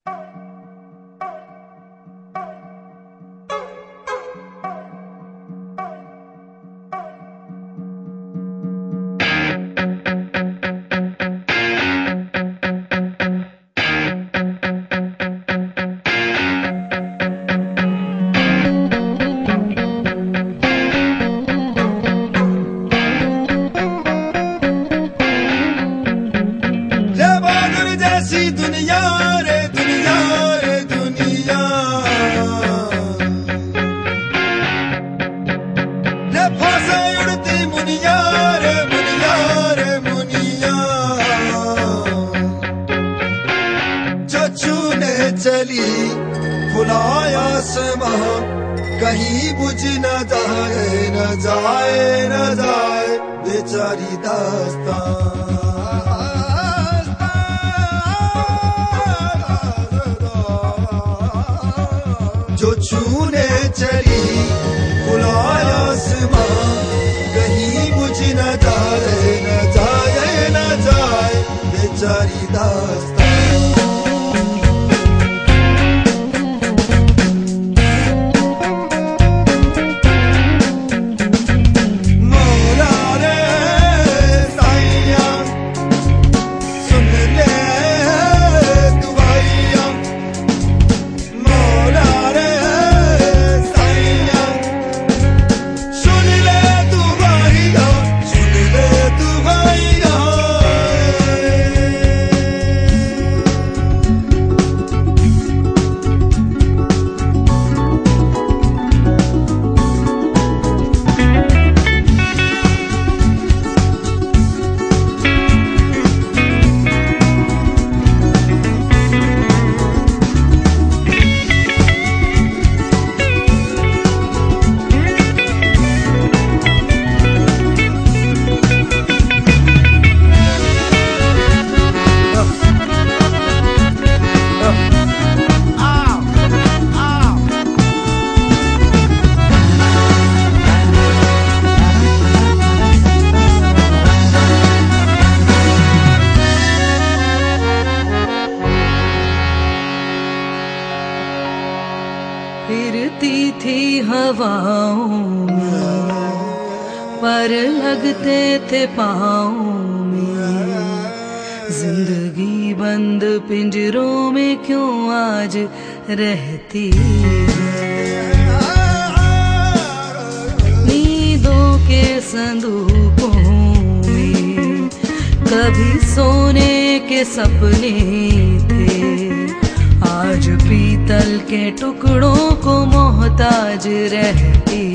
दुनिया रे दुनिया रे दुनिया रे फांसे उड़ती मुनिया रे मुनिया रे मुनिया जो छूने चली खुलाया आसमां कहीं बुझ न जाए न जाए न जाए बेचारी दास्तां जो छूने चली खुलाया आसमां कहीं बुझ न जाए न जाए न जाए बेचारी दास्तां फिरती थी हवाओं में पर लगते थे पाँव में जिंदगी बंद पिंजरों में क्यों आज रहती है नींदों के संदूकों में कभी सोने के सपने थे आज पीतल के टुकड़ों को मोहताज रहती